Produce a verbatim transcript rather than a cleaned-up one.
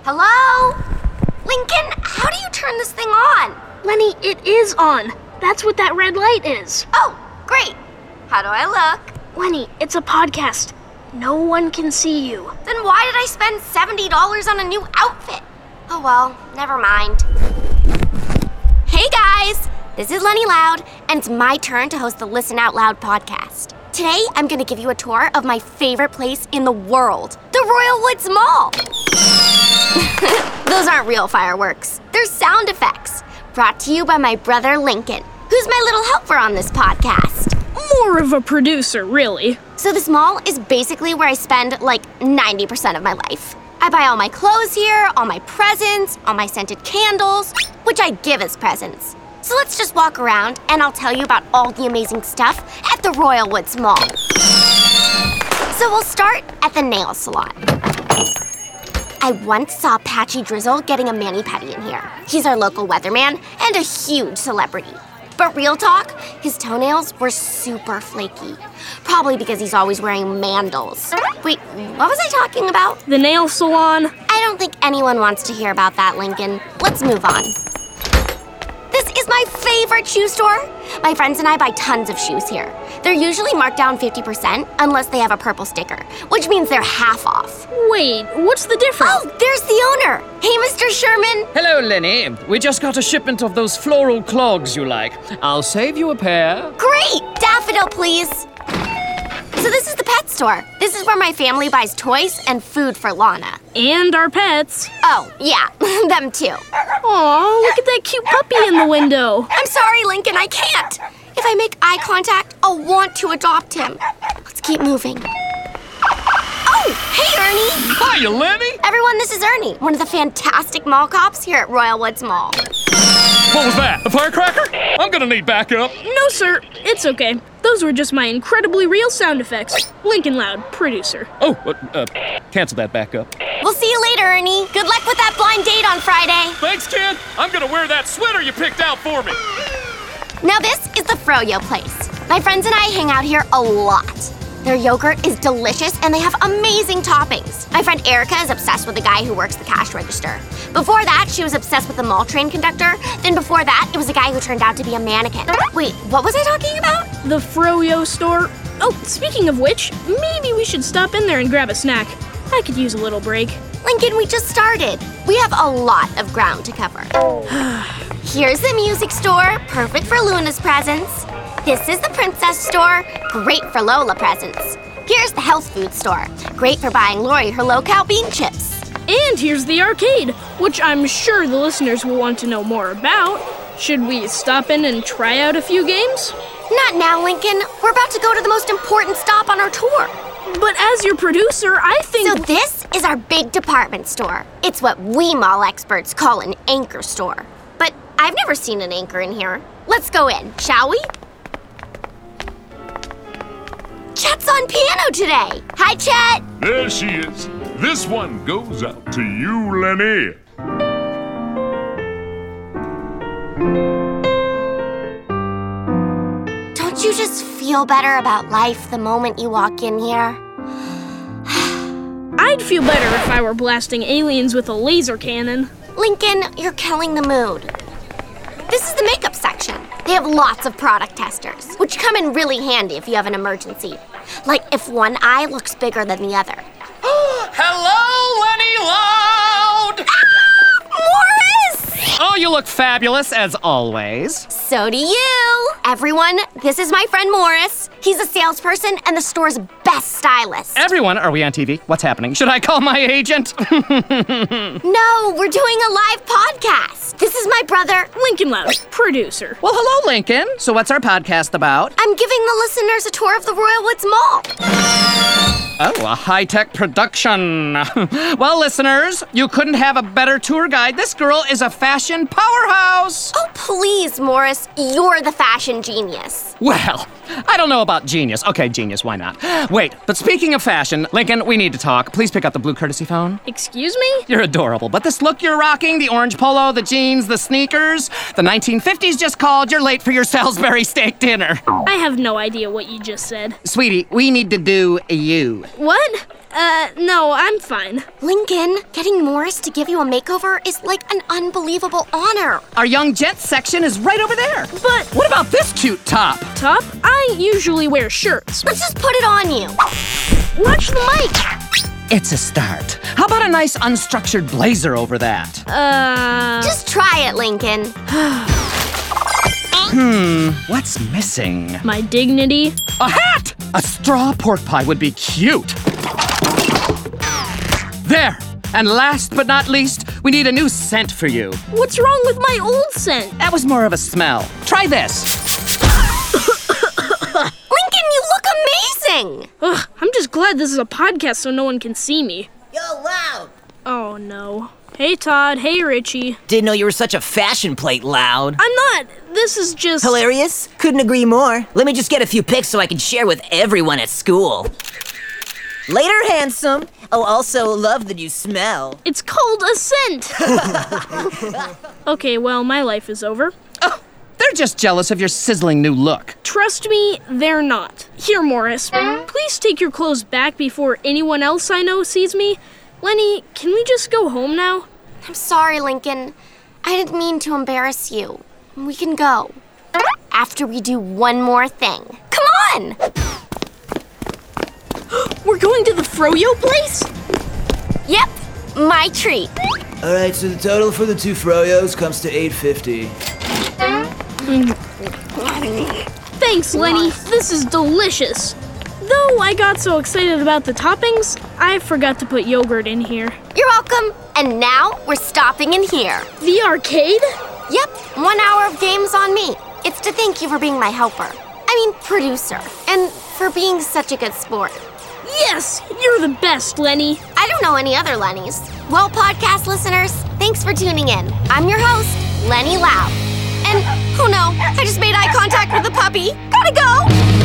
Hello? Lincoln, how do you turn this thing on? Lenny, it is on. That's what that red light is. Oh, great. How do I look? Lenny, it's a podcast. No one can see you. Then why did I spend seventy dollars on a new outfit? Oh well, never mind. Hey guys, this is Lenny Loud, and it's my turn to host the Listen Out Loud podcast. Today, I'm gonna give you a tour of my favorite place in the world, the Royal Woods Mall. Those aren't real fireworks. They're sound effects, brought to you by my brother Lincoln, who's my little helper on this podcast. More of a producer, really. So this mall is basically where I spend like ninety percent of my life. I buy all my clothes here, all my presents, all my scented candles, which I give as presents. So let's just walk around and I'll tell you about all the amazing stuff at the Royal Woods Mall. So we'll start at the nail salon. I once saw Patchy Drizzle getting a mani-pedi in here. He's our local weatherman and a huge celebrity. But real talk, his toenails were super flaky. Probably because he's always wearing mandals. Wait, what was I talking about? The nail salon. I don't think anyone wants to hear about that, Lincoln. Let's move on. This is my favorite shoe store. My friends and I buy tons of shoes here. They're usually marked down fifty percent unless they have a purple sticker, which means they're half off. Wait, what's the difference? Oh, there's the owner. Hey, Mister Sherman. Hello, Lenny. We just got a shipment of those floral clogs you like. I'll save you a pair. Great! Daffodil, please. So this is the pet store. This is where my family buys toys and food for Lana. And our pets. Oh, yeah, them too. Aw, look at that cute puppy in the window. I'm sorry, Lincoln, I can't. If I make eye contact, I'll want to adopt him. Let's keep moving. Oh, hey, Ernie. Hiya, Lenny. Everyone, this is Ernie, one of the fantastic mall cops here at Royal Woods Mall. What was that? A firecracker? I'm gonna need backup. No, sir. It's okay. Those were just my incredibly real sound effects. Lincoln Loud, producer. Oh, uh, uh, cancel that backup. We'll see you later, Ernie. Good luck with that blind date on Friday. Thanks, kid. I'm gonna wear that sweater you picked out for me. Now this is the Froyo place. My friends and I hang out here a lot. Their yogurt is delicious and they have amazing toppings. My friend Erica is obsessed with the guy who works the cash register. Before that, she was obsessed with the mall train conductor. Then before that, it was a guy who turned out to be a mannequin. Wait, what was I talking about? The Froyo store. Oh, speaking of which, maybe we should stop in there and grab a snack. I could use a little break. Lincoln, we just started. We have a lot of ground to cover. Here's the music store, perfect for Luna's presents. This is the princess store, great for Lola presents. Here's the health food store, great for buying Lori her low-cal bean chips. And here's the arcade, which I'm sure the listeners will want to know more about. Should we stop in and try out a few games? Not now, Lincoln. We're about to go to the most important stop on our tour. But as your producer, I think... So this is our big department store. It's what we mall experts call an anchor store. But I've never seen an anchor in here. Let's go in, shall we? Chet's on piano today. Hi, Chet. There she is. This one goes out to you, Lenny. Don't you just feel better about life the moment you walk in here? I'd feel better if I were blasting aliens with a laser cannon. Lincoln, you're killing the mood. This is the makeup section. They have lots of product testers, which come in really handy if you have an emergency. Like if one eye looks bigger than the other. Hello, Lenny Loud! Ah! Morris! Oh, you look fabulous, as always. So do you. Everyone, this is my friend Morris. He's a salesperson and the store's best stylist. Everyone, are we on T V? What's happening? Should I call my agent? No, we're doing a live podcast. This is my brother, Lincoln Loud, producer. Well, hello, Lincoln. So what's our podcast about? I'm giving the listeners a tour of the Royal Woods Mall. Oh, a high-tech production. Well, listeners, you couldn't have a better tour guide. This girl is a fashion powerhouse. Oh, please, Morris. You're the fashion genius. Well, I don't know about genius. Okay, genius, why not? Wait, but speaking of fashion, Lincoln, we need to talk. Please pick up the blue courtesy phone. Excuse me? You're adorable, but this look you're rocking, the orange polo, the jeans, the sneakers, the nineteen fifties just called. You're late for your Salisbury steak dinner. I have no idea what you just said. Sweetie, we need to do you. What? Uh, no, I'm fine. Lincoln, getting Morris to give you a makeover is like an unbelievable honor. Our young gents section is right over there. But What about this cute top? top, I usually wear shirts. Let's just put it on you. Watch the mic. It's a start. How about a nice unstructured blazer over that? Uh, Just try it, Lincoln. Hmm, what's missing? my dignity. A hat! A straw pork pie would be cute. There! And last but not least, we need a new scent for you. What's wrong with my old scent? That was more of a smell. Try this. Lincoln, you look amazing! Ugh, I'm just glad this is a podcast so no one can see me. Yo, Loud! Oh no. Hey Todd, hey Richie. Didn't know you were such a fashion plate, Loud. I'm not. This is just... Hilarious? Couldn't agree more. Let me just get a few pics so I can share with everyone at school. Later, handsome. Oh, also, love the new smell. It's called a scent. Okay, well, my life is over. Oh, they're just jealous of your sizzling new look. Trust me, they're not. Here, Morris, please take your clothes back before anyone else I know sees me. Lenny, can we just go home now? I'm sorry, Lincoln. I didn't mean to embarrass you. We can go. After we do one more thing. Come on! We're going to the Froyo place? Yep, my treat. All right, so the total for the two froyos comes to eight fifty. Thanks, Lenny. This is delicious. Though I got so excited about the toppings, I forgot to put yogurt in here. You're welcome. And now we're stopping in here. The arcade? Yep, one hour of games on me. It's to thank you for being my helper. I mean, producer. And for being such a good sport. Yes, you're the best, Lenny. I don't know any other Lennys. Well, podcast listeners, thanks for tuning in. I'm your host, Lenny Loud. And, oh no, I just made eye contact with the puppy. Gotta go!